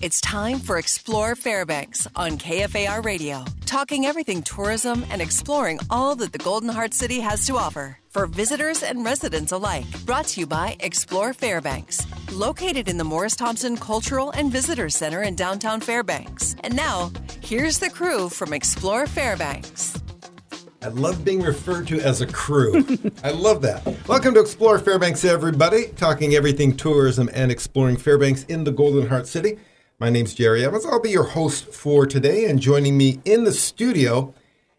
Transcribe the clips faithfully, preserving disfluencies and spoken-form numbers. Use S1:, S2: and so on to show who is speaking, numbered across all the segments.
S1: It's time for Explore Fairbanks on K F A R Radio, talking everything tourism and exploring all that the Golden Heart City has to offer for visitors and residents alike. Brought to you by Explore Fairbanks, located in the Morris Thompson Cultural and Visitor Center in downtown Fairbanks. And now, here's the crew from Explore Fairbanks.
S2: I love being referred to as a crew. I love that. Welcome to Explore Fairbanks, everybody, talking everything tourism and exploring Fairbanks in the Golden Heart City. My name's Jerry Evans. I'll be your host for today, and joining me in the studio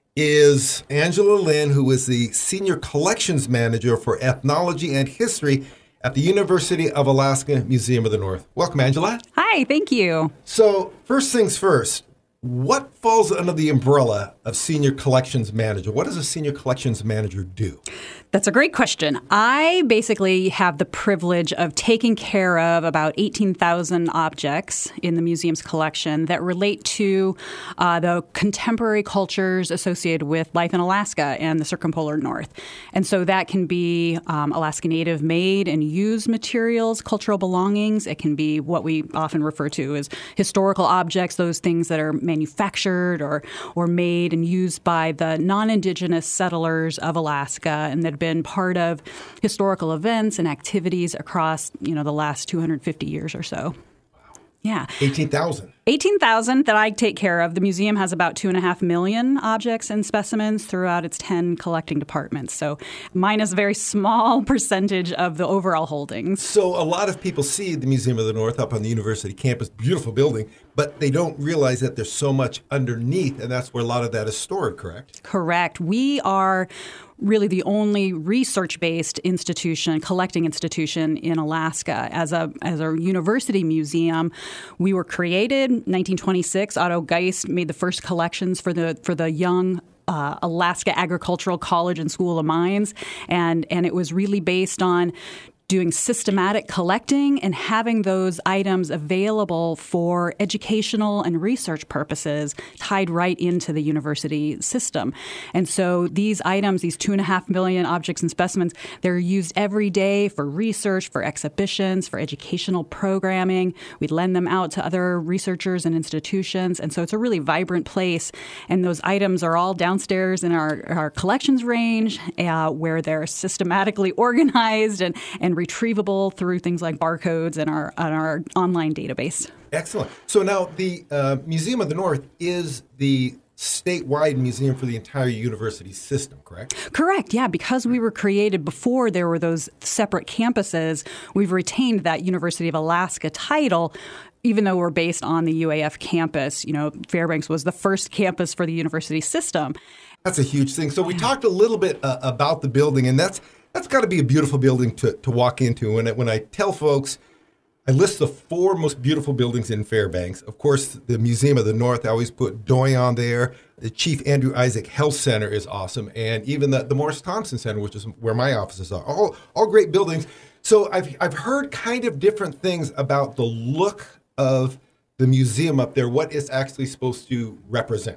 S2: is Angela Lynn, who is the Senior Collections Manager for Ethnology and History at the University of Alaska Museum of the North. Welcome, Angela.
S3: Hi, thank you.
S2: So, first things first, what falls under the umbrella of Senior Collections Manager? What does a Senior Collections Manager do?
S3: That's a great question. I basically have the privilege of taking care of about eighteen thousand objects in the museum's collection that relate to uh, the contemporary cultures associated with life in Alaska and the circumpolar north. And so that can be um, Alaska Native made and used materials, cultural belongings. It can be what we often refer to as historical objects, those things that are manufactured or, or made and used by the non-Indigenous settlers of Alaska and that have been part of historical events and activities across, you know, the last two hundred fifty years or so.
S2: Wow.
S3: Yeah.
S2: eighteen thousand.
S3: eighteen thousand that I take care of. The museum has about two and a half million objects and specimens throughout its ten collecting departments. So mine is a very small percentage of the overall holdings.
S2: So a lot of people see the Museum of the North up on the university campus, beautiful building, but they don't realize that there's so much underneath, and that's where a lot of that is stored, correct?
S3: Correct. We are really the only research-based institution, collecting institution in Alaska. As a as a university museum, we were created nineteen twenty-six. Otto Geist made the first collections for the for the young Uh, Alaska Agricultural College and School of Mines, and and it was really based on doing systematic collecting and having those items available for educational and research purposes tied right into the university system. And so these items, these two and a half million objects and specimens, they're used every day for research, for exhibitions, for educational programming. We lend them out to other researchers and institutions. And so it's a really vibrant place. And those items are all downstairs in our, our collections range uh, where they're systematically organized and, and retrievable through things like barcodes and our, and our online database.
S2: Excellent. So now the uh, Museum of the North is the statewide museum for the entire university system, correct?
S3: Correct, yeah. Because we were created before there were those separate campuses, we've retained that University of Alaska title. Even though we're based on the U A F campus, you know, Fairbanks was the first campus for the university system.
S2: That's a huge thing. So we talked a little bit uh, about the building, and that's That's got to be a beautiful building to, to walk into. When I, when I tell folks, I list the four most beautiful buildings in Fairbanks. Of course, the Museum of the North, I always put Doyon there. The Chief Andrew Isaac Health Center is awesome. And even the, the Morris Thompson Center, which is where my offices are. All, all great buildings. So I've, I've heard kind of different things about the look of the museum up there, what it's actually supposed to represent.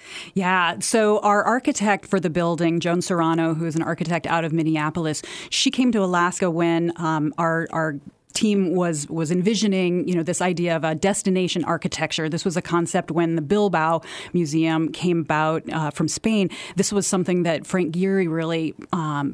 S3: Yeah. So our architect for the building, Joan Serrano, who is an architect out of Minneapolis, she came to Alaska when um, our our team was was envisioning, you know, this idea of a destination architecture. This was a concept when the Bilbao Museum came about uh, from Spain. This was something that Frank Gehry really um,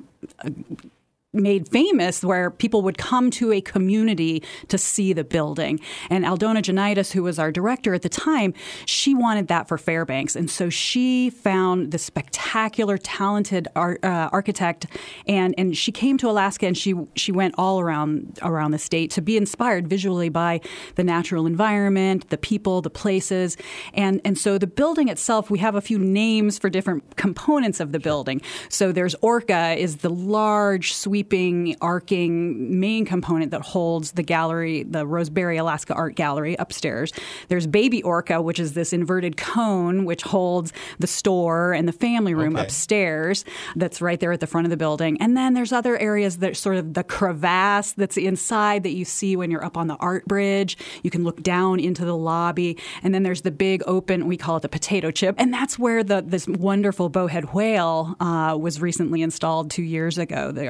S3: made famous, where people would come to a community to see the building. And Aldona Janitis, who was our director at the time, she wanted that for Fairbanks. And so she found this spectacular, talented art, uh, architect, and, and she came to Alaska, and she she went all around around the state to be inspired visually by the natural environment, the people, the places. And, and so the building itself, we have a few names for different components of the building. So there's Orca, is the large, sweeping, arcing main component that holds the gallery, the Roseberry Alaska Art Gallery upstairs. There's Baby Orca, which is this inverted cone, which holds the store and the family room
S2: okay.
S3: upstairs. That's right there at the front of the building. And then there's other areas that sort of the crevasse that's inside that you see when you're up on the art bridge. You can look down into the lobby. And then there's the big open, we call it the potato chip. And that's where the this wonderful bowhead whale uh, was recently installed two years ago, the articulated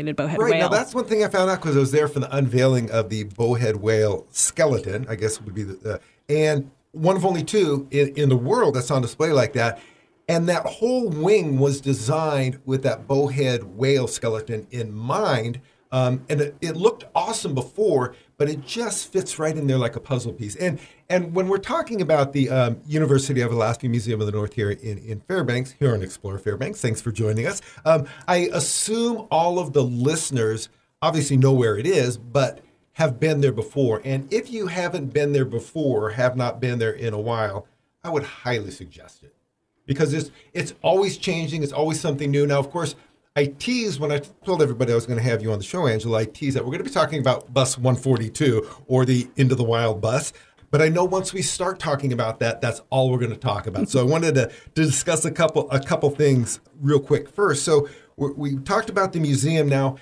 S3: articulated bowhead
S2: right,
S3: whale.
S2: Now, that's one thing I found out because I was there for the unveiling of the bowhead whale skeleton, I guess would be the, uh, and one of only two in, in the world that's on display like that. And that whole wing was designed with that bowhead whale skeleton in mind. Um, and it, it looked awesome before, but it just fits right in there like a puzzle piece. And and when we're talking about the um, University of Alaska Museum of the North here in, in Fairbanks, here on Explore Fairbanks, thanks for joining us. Um, I assume all of the listeners obviously know where it is, but have been there before. And if you haven't been there before, or have not been there in a while, I would highly suggest it. Because it's, it's always changing. It's always something new. Now, of course, I teased when I told everybody I was going to have you on the show, Angela, I teased that we're going to be talking about Bus one forty-two or the Into the Wild bus. But I know once we start talking about that, that's all we're going to talk about. So I wanted to, to discuss a couple a couple things real quick first. So we're, we talked about the museum. Now,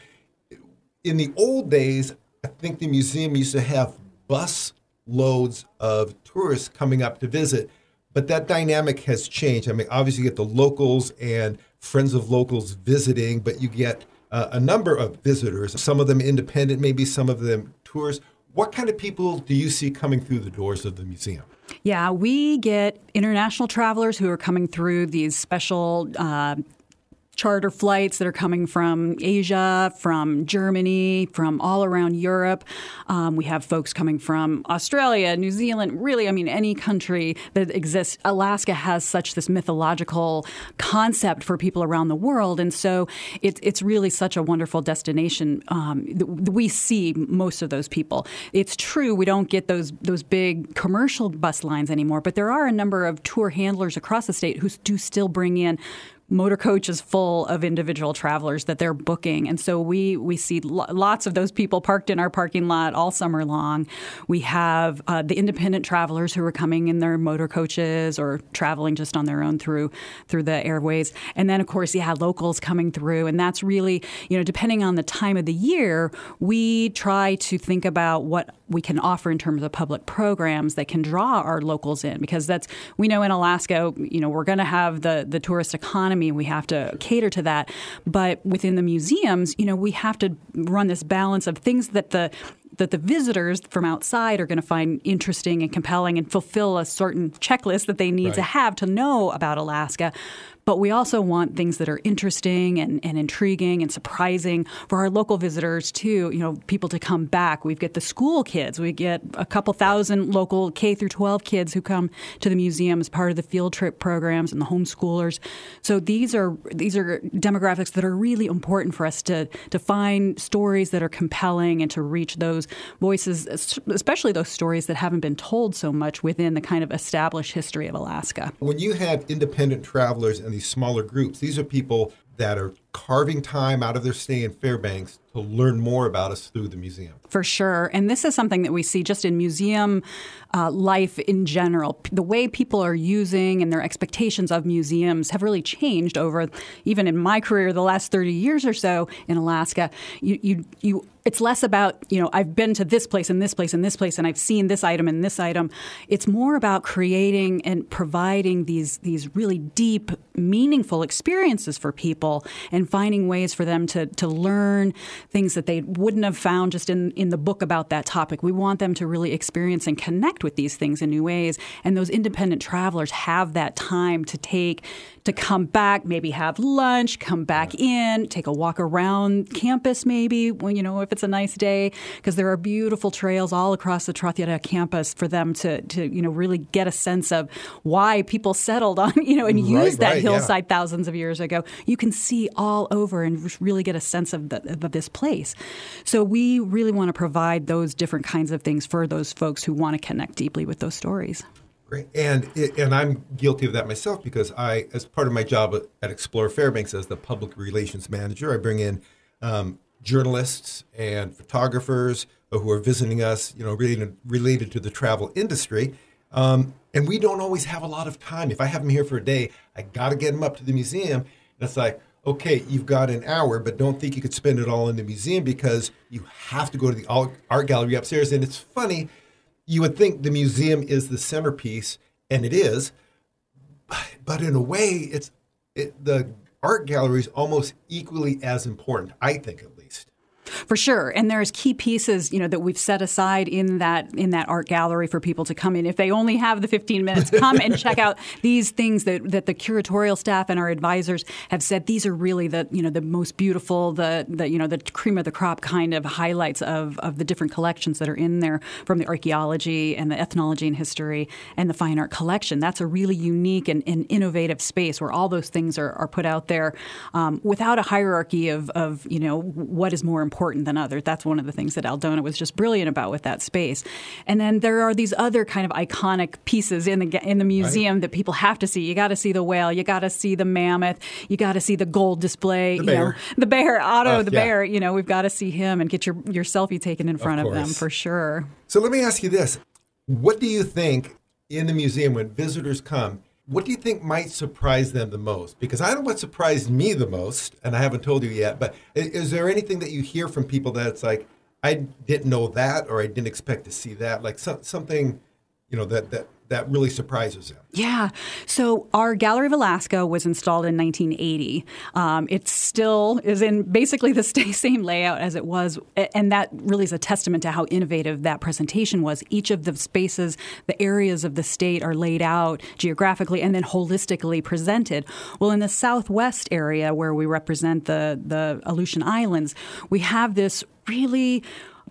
S2: in the old days, I think the museum used to have bus loads of tourists coming up to visit. But that dynamic has changed. I mean, obviously you get the locals and friends of locals visiting, but you get uh, a number of visitors, some of them independent, maybe some of them tourists. What kind of people do you see coming through the doors of the museum?
S3: Yeah, we get international travelers who are coming through these special uh, charter flights that are coming from Asia, from Germany, from all around Europe. Um, we have folks coming from Australia, New Zealand, really, I mean, any country that exists. Alaska has such this mythological concept for people around the world. And so it, it's really such a wonderful destination. Um, th- we see most of those people. It's true, we don't get those, those big commercial bus lines anymore, but there are a number of tour handlers across the state who do still bring in motor coaches full of individual travelers that they're booking. And so we we see lo- lots of those people parked in our parking lot all summer long. We have uh, the independent travelers who are coming in their motor coaches or traveling just on their own through through the airways. And then, of course, yeah, locals coming through. And that's really, you know, depending on the time of the year, we try to think about what we can offer in terms of public programs that can draw our locals in, because that's, we know in Alaska, you know, we're going to have the the tourist economy. We have to cater to that. But within the museums, you know, we have to run this balance of things that the that the visitors from outside are going to find interesting and compelling and fulfill a certain checklist that they need right. to have to know about Alaska. But we also want things that are interesting and, and intriguing and surprising for our local visitors, too, you know, people to come back. We get the school kids. We get a couple thousand local K through twelve kids who come to the museum as part of the field trip programs and the homeschoolers. So these are these are demographics that are really important for us to, to find stories that are compelling and to reach those voices, especially those stories that haven't been told so much within the kind of established history of Alaska.
S2: When you have independent travelers and these smaller groups, these are people that are carving time out of their stay in Fairbanks to learn more about us through the museum.
S3: For sure. And this is something that we see just in museum uh, life in general. The way people are using and their expectations of museums have really changed over, even in my career, the last thirty years or so in Alaska. You, you, you, it's less about, you know, I've been to this place and this place and this place and I've seen this item and this item. It's more about creating and providing these, these really deep, meaningful experiences for people and finding ways for them to, to learn things that they wouldn't have found just in, in the book about that topic. We want them to really experience and connect with these things in new ways. And those independent travelers have that time to take, to come back, maybe have lunch, come back in, take a walk around campus maybe, when, you know, if it's a nice day, because there are beautiful trails all across the Trothiata campus for them to, to, you know, really get a sense of why people settled on, you know, and
S2: right,
S3: used that
S2: right,
S3: hillside
S2: yeah.
S3: thousands of years ago. You can see all over and really get a sense of, the, of this place. So we really want to provide those different kinds of things for those folks who want to connect deeply with those stories.
S2: Great. And and I'm guilty of that myself because I, as part of my job at Explore Fairbanks as the public relations manager, I bring in um, journalists and photographers who are visiting us, you know, related, related to the travel industry. Um, and we don't always have a lot of time. If I have them here for a day, I got to get them up to the museum. And it's like, okay, you've got an hour, but don't think you could spend it all in the museum because you have to go to the art gallery upstairs. And it's funny. You would think the museum is the centerpiece, and it is, but in a way, it's it, the art gallery is almost equally as important, I think at least.
S3: For sure. And there's key pieces, you know, that we've set aside in that in that art gallery for people to come in. If they only have the fifteen minutes, come and check out these things that, that the curatorial staff and our advisors have said these are really the, you know, the most beautiful, the, the you know, the cream of the crop kind of highlights of, of the different collections that are in there, from the archaeology and the ethnology and history and the fine art collection. That's a really unique and, and innovative space where all those things are, are put out there um, without a hierarchy of, of, you know, what is more important important than others. That's one of the things that Aldona was just brilliant about with that space. And then there are these other kind of iconic pieces in the in the museum right. that people have to see. You got to see the whale. You got to see the mammoth. You got to see the gold display.
S2: The
S3: you
S2: bear.
S3: Know, the bear, Otto
S2: uh,
S3: the
S2: yeah.
S3: bear. You know, we've got to see him and get your, your selfie taken in front of, of them for sure.
S2: So let me ask you this. What do you think in the museum when visitors come, what do you think might surprise them the most? Because I know what surprised me the most, and I haven't told you yet, but is there anything that you hear from people that's like, I didn't know that, or I didn't expect to see that? Like so, something, you know, that, that, that really surprises them.
S3: Yeah. So our Gallery of Alaska was installed in nineteen eighty. Um, it still is in basically the same layout as it was. And that really is a testament to how innovative that presentation was. Each of the spaces, the areas of the state are laid out geographically and then holistically presented. Well, in the southwest area where we represent the, the Aleutian Islands, we have this really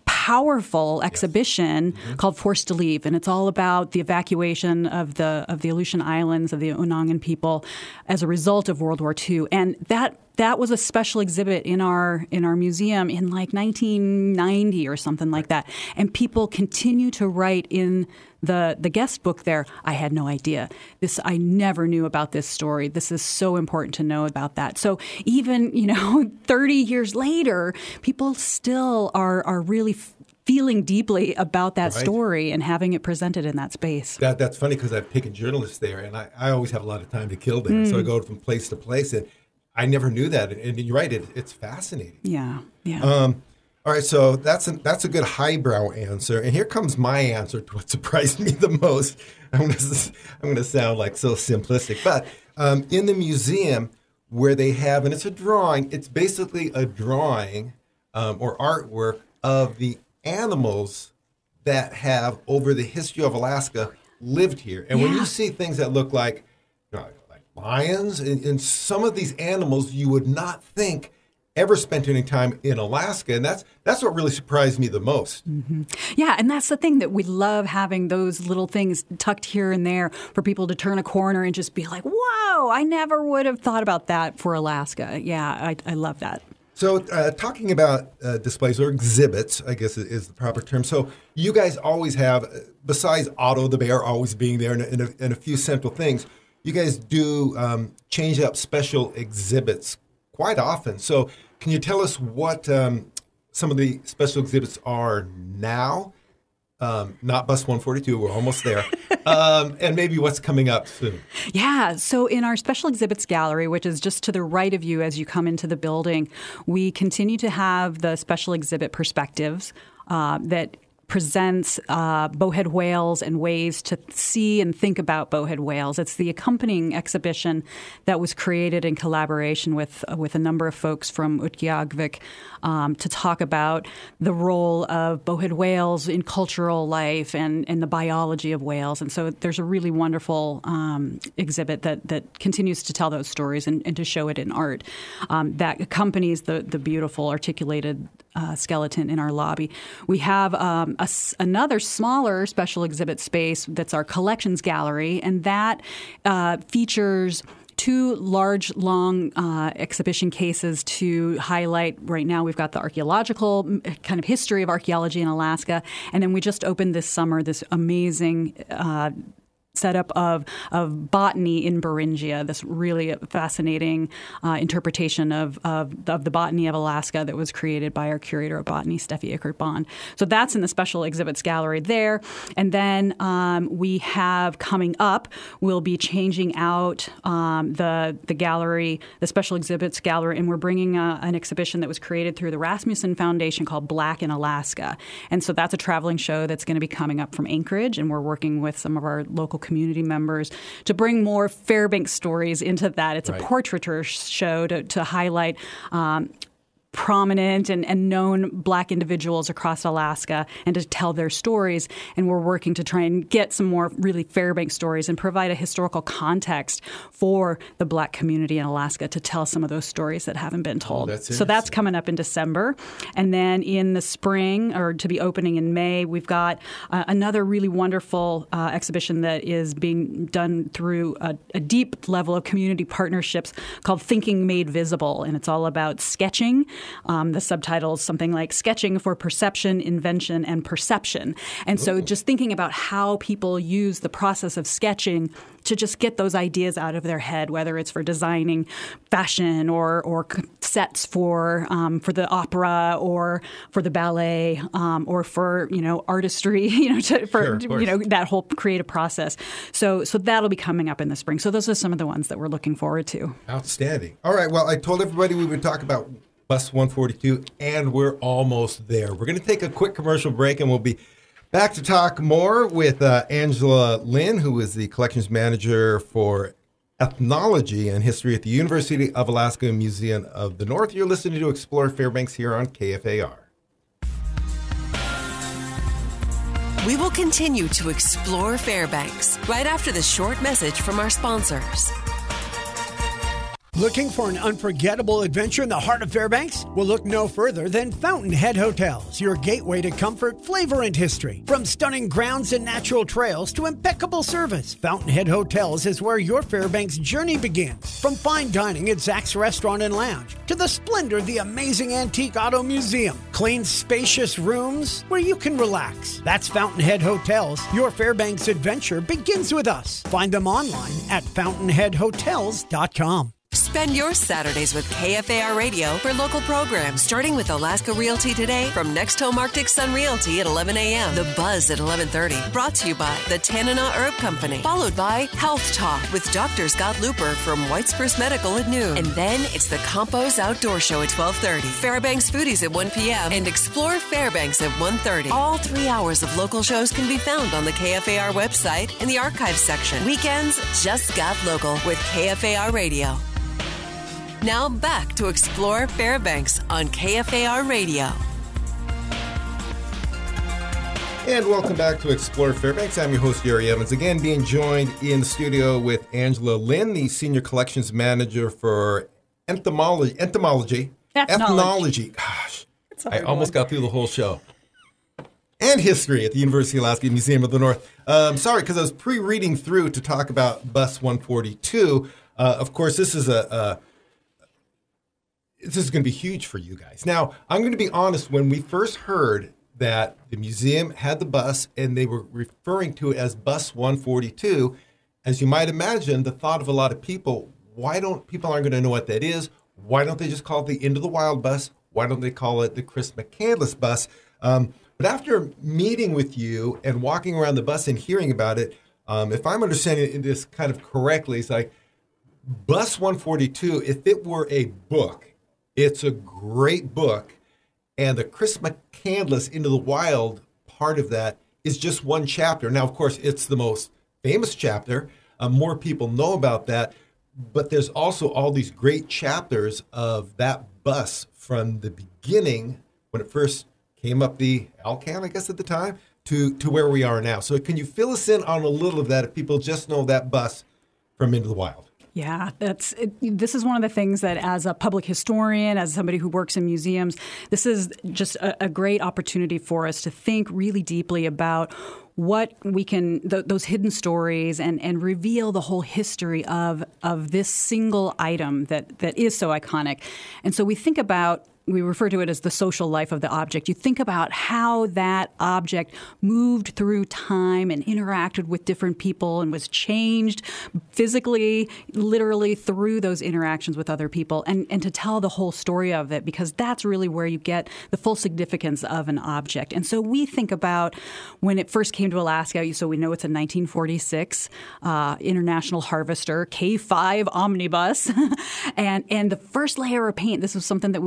S3: powerful exhibition yes. mm-hmm. called Forced to Leave, and it's all about the evacuation of the of the Aleutian Islands, of the Onongan people, as a result of World War Two. And that that was a special exhibit in our in our museum in like nineteen ninety or something like that. And people continue to write in the the guest book there, I had no idea. This I never knew about this story. This is so important to know about that. So even, you know, thirty years later, people still are are really f- feeling deeply about that right. story and having it presented in that space.
S2: That that's funny because I've taken journalists there, and I, I always have a lot of time to kill there. Mm. So I go from place to place, and I never knew that. And you're right, it, it's fascinating.
S3: Yeah, yeah.
S2: Um, All right, so that's a, that's a good highbrow answer. And here comes my answer to what surprised me the most. I'm going to I'm going to sound like so simplistic. But um, in the museum where they have, and it's a drawing, it's basically a drawing um, or artwork of the animals that have, over the history of Alaska, lived here. And yeah. when you see things that look like, you know, like lions, and, and some of these animals you would not think ever spent any time in Alaska, and that's that's what really surprised me the most.
S3: Mm-hmm. Yeah, and that's the thing, that we love having those little things tucked here and there for people to turn a corner and just be like, "Whoa! I never would have thought about that for Alaska." Yeah, I, I love that.
S2: So, uh, talking about uh, displays or exhibits, I guess is the proper term. So, you guys always have, besides Otto the bear always being there, and, and, a, and a few central things, you guys do um, change up special exhibits quite often. So, can you tell us what um, some of the special exhibits are now? Um, not Bus one forty-two, we're almost there. um, and maybe what's coming up soon.
S3: Yeah, so in our special exhibits gallery, which is just to the right of you as you come into the building, we continue to have the special exhibit Perspectives uh, that presents uh, bowhead whales and ways to see and think about bowhead whales. It's the accompanying exhibition that was created in collaboration with uh, with a number of folks from Utqiagvik um, to talk about the role of bowhead whales in cultural life and, and the biology of whales. And so there's a really wonderful um, exhibit that, that continues to tell those stories and, and to show it in art um, that accompanies the, the beautiful articulated Uh, skeleton in our lobby. We have um, a, another smaller special exhibit space that's our collections gallery, and that uh, features two large, long uh, exhibition cases to highlight. Right now, we've got the archaeological kind of history of archaeology in Alaska, and then we just opened this summer this amazing uh, setup of of botany in Beringia, this really fascinating uh, interpretation of, of of the botany of Alaska that was created by our curator of botany, Steffi Ickert-Bond. So that's in the special exhibits gallery there. And then um, we have coming up, we'll be changing out um, the the gallery, the special exhibits gallery, and we're bringing a, an exhibition that was created through the Rasmussen Foundation called Black in Alaska. And so that's a traveling show that's going to be coming up from Anchorage, and we're working with some of our local community members to bring more Fairbanks stories into that. It's
S2: Right.
S3: a portraiture show to, to highlight um, prominent and, and known Black individuals across Alaska and to tell their stories. And we're working to try and get some more really Fairbanks stories and provide a historical context for the Black community in Alaska to tell some of those stories that haven't been told.
S2: Oh, that's
S3: so that's coming up in December. And then in the spring, or to be opening in May, we've got uh, another really wonderful uh, exhibition that is being done through a, a deep level of community partnerships called Thinking Made Visible. And it's all about sketching. Um, the subtitle is something like Sketching for Perception, Invention, and Perception. And so just thinking about how people use the process of sketching to just get those ideas out of their head, whether it's for designing fashion or or sets for um, for the opera or for the ballet um, or for, you know, artistry, you know, to, for,
S2: Sure,
S3: you know, that whole creative process. So so that'll be coming up in the spring. So those are some of the ones that we're looking forward to.
S2: Outstanding. All right. Well, I told everybody we would talk about Bus one forty-two, and we're almost there. We're going to take a quick commercial break, and we'll be back to talk more with uh, Angela Lin, who is the collections manager for ethnology and history at the University of Alaska Museum of the North. You're listening to Explore Fairbanks here on K F A R.
S1: We will continue to explore Fairbanks right after this short message from our sponsors.
S4: Looking for an unforgettable adventure in the heart of Fairbanks? Well, look no further than Fountainhead Hotels, your gateway to comfort, flavor, and history. From stunning grounds and natural trails to impeccable service, Fountainhead Hotels is where your Fairbanks journey begins. From fine dining at Zach's Restaurant and Lounge to the splendor of the amazing Antique Auto Museum, clean, spacious rooms where you can relax. That's Fountainhead Hotels. Your Fairbanks adventure begins with us. Find them online at fountainhead hotels dot com.
S1: Spend your Saturdays with K F A R Radio for local programs, starting with Alaska Realty Today from Next Home Arctic Sun Realty at eleven a.m. The Buzz at eleven thirty, brought to you by the Tanana Herb Company, followed by Health Talk with Doctor Scott Looper from White Spruce Medical at noon. And then it's the Compos Outdoor Show at twelve thirty, Fairbanks Foodies at one p.m., and Explore Fairbanks at one thirty. All three hours of local shows can be found on the K F A R website in the archives section. Weekends just got local with K F A R Radio. Now back to Explore Fairbanks on K F A R Radio.
S2: And welcome back to Explore Fairbanks. I'm your host, Gary Evans, again being joined in the studio with Angela Lin, the Senior Collections Manager for Entomology. Entomology.
S3: Ethnology.
S2: Ethnology. Gosh, I almost got through the whole show. And history at the University of Alaska Museum of the North. Um, sorry, because I was pre-reading through to talk about Bus one forty-two. Uh, of course, this is a... a This is going to be huge for you guys. Now, I'm going to be honest. When we first heard that the museum had the bus and they were referring to it as Bus one forty-two, as you might imagine, the thought of a lot of people, why don't people aren't going to know what that is? Why don't they just call it the Into the Wild bus? Why don't they call it the Chris McCandless bus? Um, but after meeting with you and walking around the bus and hearing about it, um, if I'm understanding this kind of correctly, it's like Bus one forty-two, if it were a book, it's a great book, and the Chris McCandless Into the Wild part of that is just one chapter. Now, of course, it's the most famous chapter. Uh, more people know about that, but there's also all these great chapters of that bus from the beginning, when it first came up the Alcan, I guess at the time, to, to where we are now. So can you fill us in on a little of that if people just know that bus from Into the Wild?
S3: Yeah, that's it, this is one of the things that as a public historian, as somebody who works in museums, this is just a, a great opportunity for us to think really deeply about what we can, th- those hidden stories and, and reveal the whole history of of this single item that, that is so iconic. And so we think about, we refer to it as the social life of the object. You think about how that object moved through time and interacted with different people and was changed physically, literally through those interactions with other people, and, and to tell the whole story of it, because that's really where you get the full significance of an object. And so we think about when it first came to Alaska, so we know it's a nineteen forty-six uh, International Harvester K five omnibus. and, and the first layer of paint, this was something that we learned with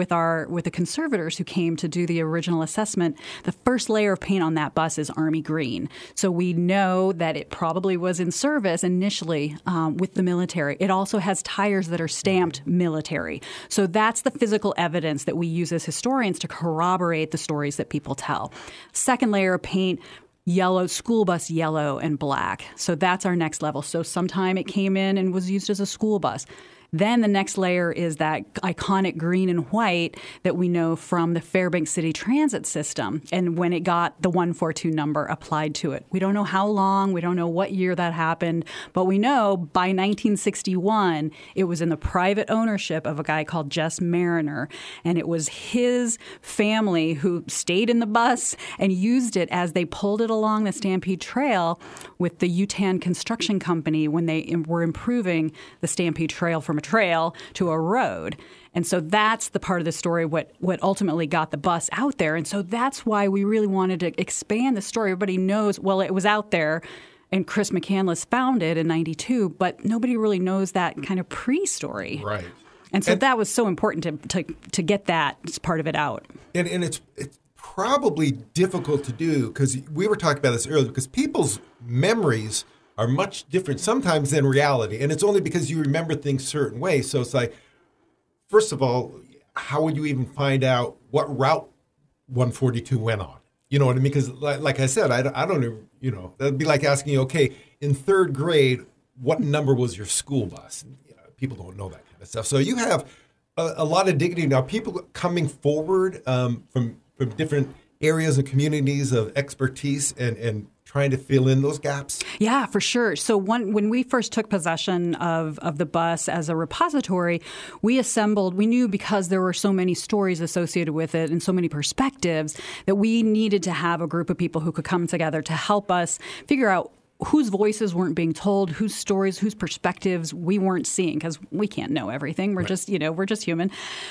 S3: with our with the conservators who came to do the original assessment, the first layer of paint on that bus is Army green. So we know that it probably was in service initially um, with the military. It also has tires that are stamped military. So that's the physical evidence that we use as historians to corroborate the stories that people tell. Second layer of paint, yellow, school bus yellow and black. So that's our next level. So sometime it came in and was used as a school bus. Then the next layer is that iconic green and white that we know from the Fairbanks City Transit system and when it got the one forty-two number applied to it. We don't know how long, we don't know what year that happened, but we know by nineteen sixty-one it was in the private ownership of a guy called Jess Mariner, and it was his family who stayed in the bus and used it as they pulled it along the Stampede Trail with the Utan Construction Company when they were improving the Stampede Trail from a trail to a road. And so that's the part of the story what what ultimately got the bus out there. And so that's why we really wanted to expand the story. Everybody knows, well, it was out there and Chris McCandless found it in ninety-two, but nobody really knows that kind of pre-story.
S2: Right.
S3: And so
S2: and,
S3: that was so important to, to to get that part of it out.
S2: And, and it's it's probably difficult to do because we were talking about this earlier because people's memories are much different sometimes than reality. And it's only because you remember things certain ways. So it's like, first of all, how would you even find out what route one forty-two went on? You know what I mean? Because like, like I said, I don't, I don't know, you know, that'd be like asking you, okay, in third grade, what number was your school bus? You know, people don't know that kind of stuff. So you have a, a lot of dignity. Now, people coming forward um, from, from different areas and communities of expertise and, and trying to fill in those gaps?
S3: Yeah, for sure. So one, when we first took possession of, of the bus as a repository, we assembled, we knew because there were so many stories associated with it and so many perspectives that we needed to have a group of people who could come together to help us figure out whose voices weren't being told, whose stories, whose perspectives we weren't seeing, because we can't know everything. We're right. just, you know, we're just human.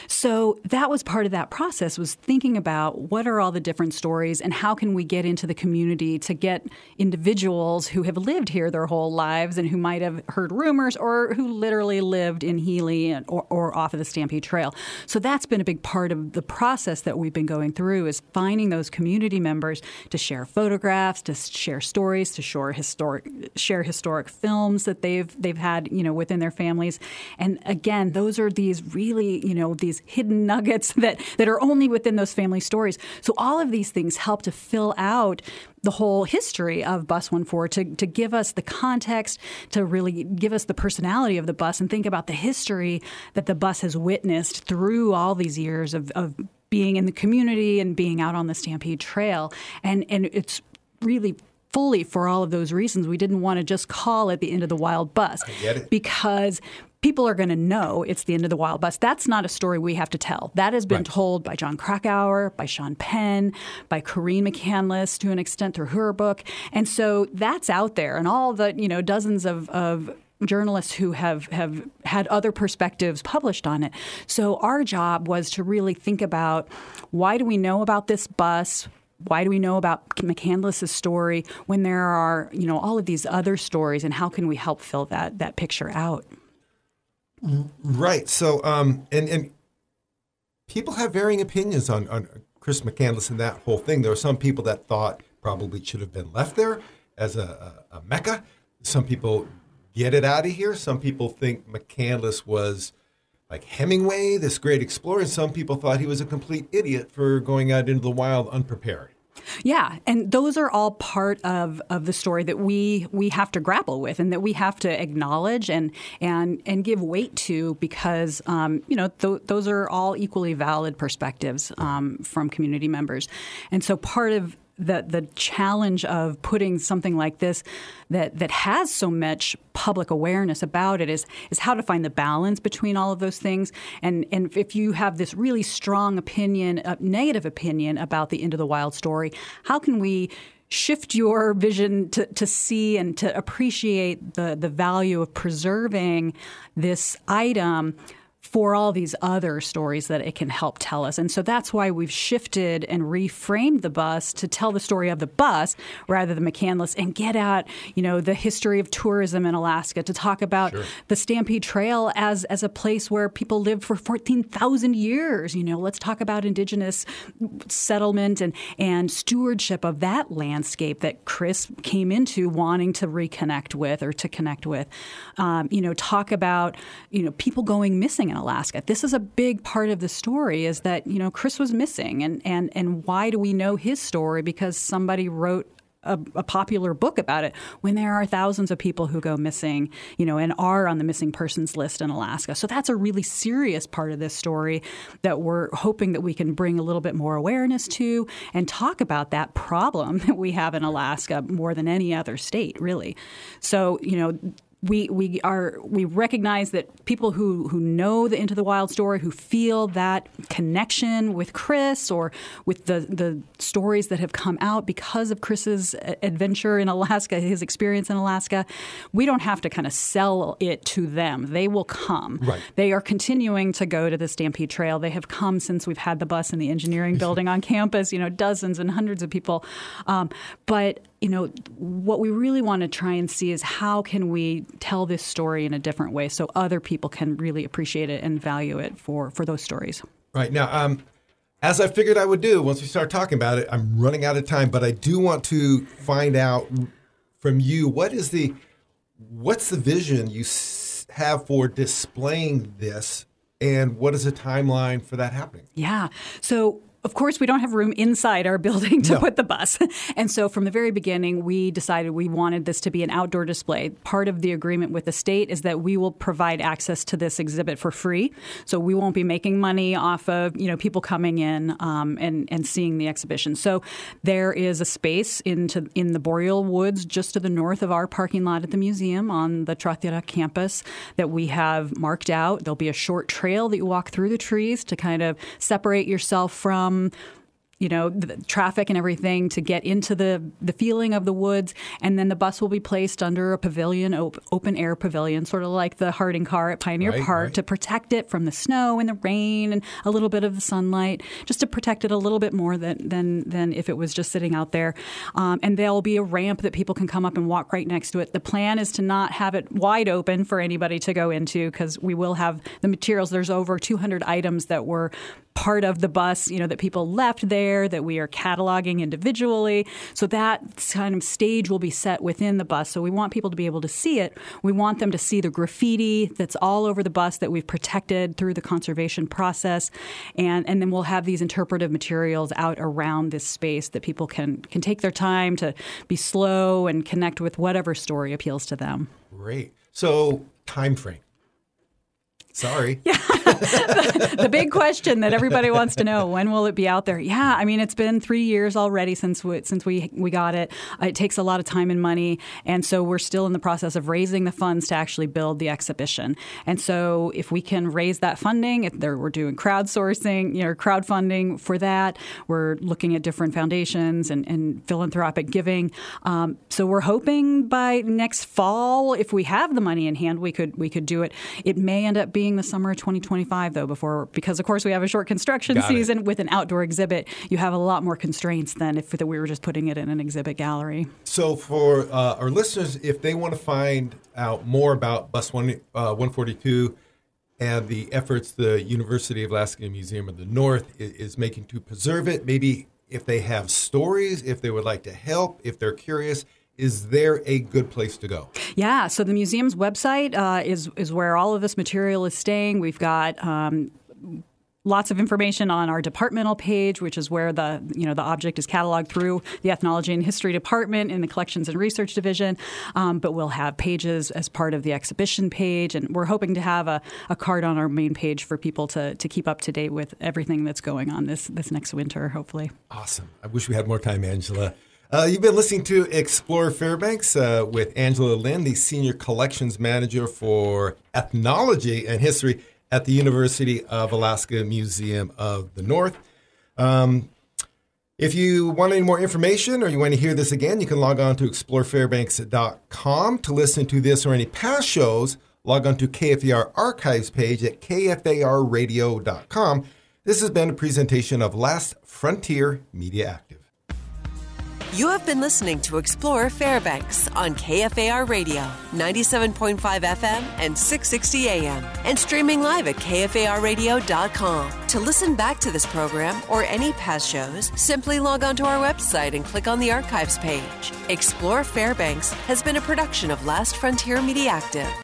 S3: So that was part of that process, was thinking about what are all the different stories and how can we get into the community to get individuals who have lived here their whole lives and who might have heard rumors or who literally lived in Healy and, or, or off of the Stampede Trail. So that's been a big part of the process that we've been going through, is finding those community members to share photographs, to share stories, to share history. Historic, share historic films that they've they've had, you know, within their families. And again, those are these really, you know, these hidden nuggets that, that are only within those family stories. So all of these things help to fill out the whole history of Bus one four, to, to give us the context, to really give us the personality of the bus and think about the history that the bus has witnessed through all these years of, of being in the community and being out on the Stampede Trail. And, and it's really fully for all of those reasons. We didn't want to just call it the End of the Wild Bus.
S2: I get it.
S3: Because people are going to know it's the End of the Wild Bus. That's not a story we have to tell. That has been right. told by John Krakauer, by Sean Penn, by Corrine McCandless to an extent through her book. And so that's out there. And all the, you know, dozens of, of journalists who have, have had other perspectives published on it. So our job was to really think about, why do we know about this bus? Why do we know about McCandless's story when there are, you know, all of these other stories, and how can we help fill that that picture out?
S2: Right. So, um, and and people have varying opinions on, on Chris McCandless and that whole thing. There are some people that thought probably should have been left there as a, a, a mecca. Some people get it out of here. Some people think McCandless was like Hemingway, this great explorer, and some people thought he was a complete idiot for going out into the wild unprepared.
S3: Yeah, and those are all part of, of the story that we we have to grapple with and that we have to acknowledge and and and give weight to, because um, you know th- those are all equally valid perspectives um, from community members. And so part of the the challenge of putting something like this that that has so much public awareness about it is is how to find the balance between all of those things. And and if you have this really strong opinion, a negative opinion about the End of the Wild story, how can we shift your vision to, to see and to appreciate the, the value of preserving this item for all these other stories that it can help tell us. And so that's why we've shifted and reframed the bus to tell the story of the bus rather than McCandless, and get at, you know, the history of tourism in Alaska, to talk about sure. the Stampede Trail as as a place where people lived for fourteen thousand years. You know, let's talk about indigenous settlement and, and stewardship of that landscape that Chris came into wanting to reconnect with or to connect with. Um, you know, talk about, you know, people going missing in Alaska. This is a big part of the story, is that, you know, Chris was missing. And, and, and why do we know his story? Because somebody wrote a, a popular book about it, when there are thousands of people who go missing, you know, and are on the missing persons list in Alaska. So that's a really serious part of this story that we're hoping that we can bring a little bit more awareness to and talk about that problem that we have in Alaska more than any other state, really. So, you know, We we are we recognize that people who, who know the Into the Wild story, who feel that connection with Chris or with the, the stories that have come out because of Chris's adventure in Alaska, his experience in Alaska, we don't have to kind of sell it to them. They will come.
S2: Right.
S3: They are continuing to go to the Stampede Trail. They have come since we've had the bus in the engineering building on campus, you know, dozens and hundreds of people. Um, but you know, what we really want to try and see is how can we tell this story in a different way so other people can really appreciate it and value it for, for those stories.
S2: Right. Now, um, as I figured I would do once we start talking about it, I'm running out of time, but I do want to find out from you, what is the, what's the vision you have for displaying this, and what is the timeline for that happening?
S3: Yeah. So of course, we don't have room inside our building to no. put the bus. And so from the very beginning, we decided we wanted this to be an outdoor display. Part of the agreement with the state is that we will provide access to this exhibit for free. So we won't be making money off of, you know, people coming in um, and, and seeing the exhibition. So there is a space into, in the Boreal Woods just to the north of our parking lot at the museum on the Tratira campus that we have marked out. There'll be a short trail that you walk through the trees to kind of separate yourself from you know, the traffic and everything to get into the, the feeling of the woods. And then the bus will be placed under a pavilion, op- open air pavilion, sort of like the Harding car at Pioneer right, Park right. to protect it from the snow and the rain and a little bit of the sunlight, just to protect it a little bit more than than, than if it was just sitting out there. Um, and there'll be a ramp that people can come up and walk right next to it. The plan is to not have it wide open for anybody to go into, because we will have the materials. There's over two hundred items that were part of the bus, you know, that people left there that we are cataloging individually. So that kind of stage will be set within the bus. So we want people to be able to see it. We want them to see the graffiti that's all over the bus that we've protected through the conservation process. And, and then we'll have these interpretive materials out around this space that people can, can take their time to be slow and connect with whatever story appeals to them.
S2: Great. So time frame. Sorry.
S3: Yeah. the, the big question that everybody wants to know, when will it be out there? Yeah, I mean, it's been three years already since we, since we we got it. Uh, it takes a lot of time and money. And so we're still in the process of raising the funds to actually build the exhibition. And so if we can raise that funding, if there, we're doing crowdsourcing, you know, crowdfunding for that. We're looking at different foundations and, and philanthropic giving. Um, so we're hoping by next fall, if we have the money in hand, we could we could do it. It may end up being the summer of twenty twenty-five, though, before, because of course we have a short construction Got season it. With an outdoor exhibit. You have a lot more constraints than if we were just putting it in an exhibit gallery.
S2: So for uh, our listeners, if they want to find out more about Bus one, uh, one forty-two and the efforts the University of Alaska Museum of the North is, is making to preserve it, maybe if they have stories, if they would like to help, if they're curious, is there a good place to go? Yeah,
S3: so the museum's website uh, is is where all of this material is staying. We've got um, lots of information on our departmental page, which is where the you know the object is cataloged through the Ethnology and History Department in the Collections and Research Division. Um, but we'll have pages as part of the exhibition page, and we're hoping to have a, a card on our main page for people to to keep up to date with everything that's going on this this next winter, hopefully.
S2: Awesome. I wish we had more time, Angela. Uh, you've been listening to Explore Fairbanks uh, with Angela Lin, the Senior Collections Manager for Ethnology and History at the University of Alaska Museum of the North. Um, if you want any more information or you want to hear this again, you can log on to explore fairbanks dot com to listen to this or any past shows log on to K F A R Archives page at K F A R radio dot com. This has been a presentation of Last Frontier Media Active.
S1: You have been listening to Explore Fairbanks on K F A R Radio, ninety-seven point five F M and six sixty A M, and streaming live at K F A R radio dot com. To listen back to this program or any past shows, simply log on to our website and click on the archives page. Explore Fairbanks has been a production of Last Frontier Media Active.